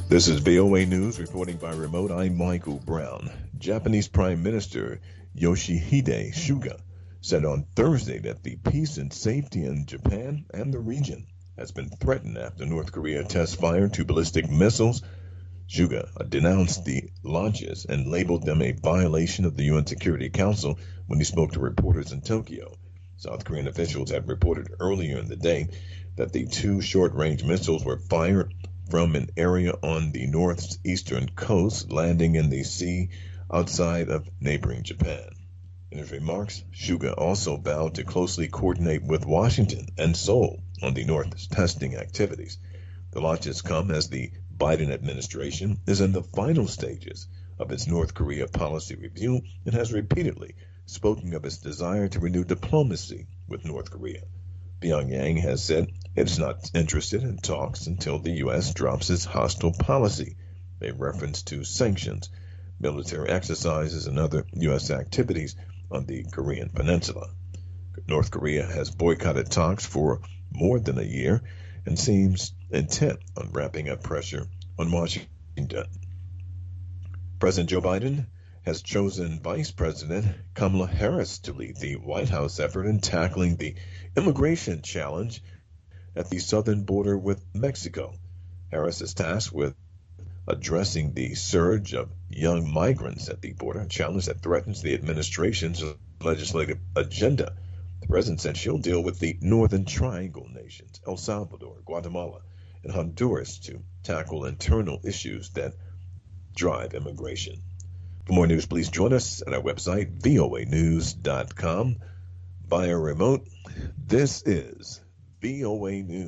This is VOA News reporting by remote. I'm Michael Brown. Japanese Prime Minister Yoshihide Suga said on Thursday that the peace and safety in Japan and the region has been threatened after North Korea test fired two ballistic missiles. Suga denounced the launches and labeled them a violation of the UN Security Council when he spoke to reporters in Tokyo. South Korean officials had reported earlier in the day that the two short-range missiles were fired from an area on the northeastern coast, landing in the sea outside of neighboring Japan. In his remarks, Suga also vowed to closely coordinate with Washington and Seoul on the North's testing activities. The launches come as the Biden administration is in the final stages of its North Korea policy review and has repeatedly spoken of its desire to renew diplomacy with North Korea. Pyongyang has said it's not interested in talks until the U.S. drops its hostile policy, a reference to sanctions, military exercises, and other U.S. activities on the Korean Peninsula. North Korea has boycotted talks for more than a year and seems intent on ramping up pressure on Washington. President Joe Biden has chosen Vice President Kamala Harris to lead the White House effort in tackling the immigration challenge at the southern border with Mexico. Harris is tasked with addressing the surge of young migrants at the border, a challenge that threatens the administration's legislative agenda. The president said she'll deal with the Northern Triangle nations, El Salvador, Guatemala, and Honduras, to tackle internal issues that drive immigration. For more news, please join us at our website, voanews.com. Via remote, this is VOA News.